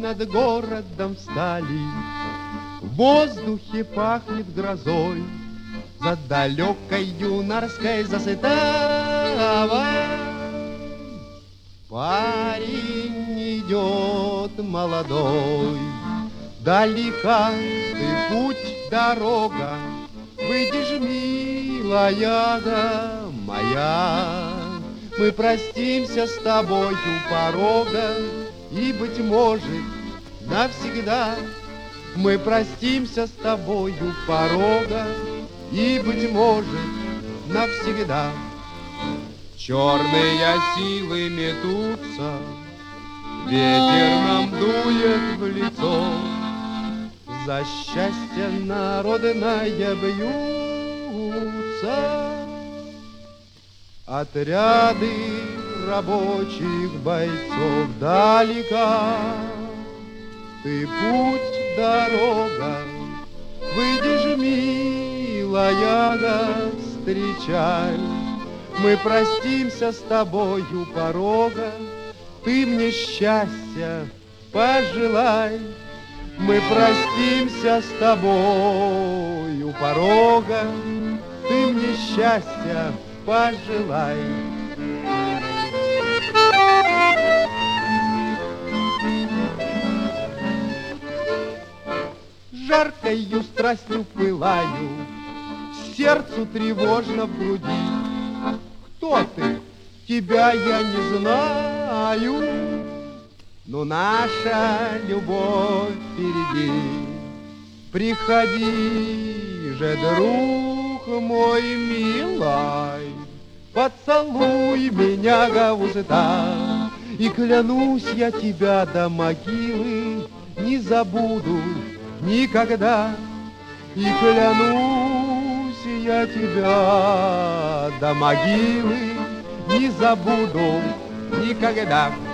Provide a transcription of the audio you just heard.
над городом встали, в воздухе пахнет грозой, за далекой юнорской засыпавой. Парень идет молодой, далека ты путь, дорога, выйдешь, милая да моя. Мы простимся с тобой у порога, и, быть может, навсегда. Мы простимся с тобой у порога, и, быть может, навсегда. Черные силы метутся, ветер нам дует в лицо, за счастье народное бьются. Отряды рабочих бойцов далека, ты путь, дорога, выйдешь, милая, да встречай. Мы простимся с тобой у порога, ты мне счастья пожелай. Мы простимся с тобой у порога, ты мне счастья пожелай. Жаркою страстью пылаю, сердцу тревожно в груди. Кто ты? Тебя я не знаю, но наша любовь впереди. Приходи же, друг мой милый, поцелуй меня в уста, и клянусь я тебя до могилы не забуду никогда. И клянусь я тебя до могилы не забуду никогда.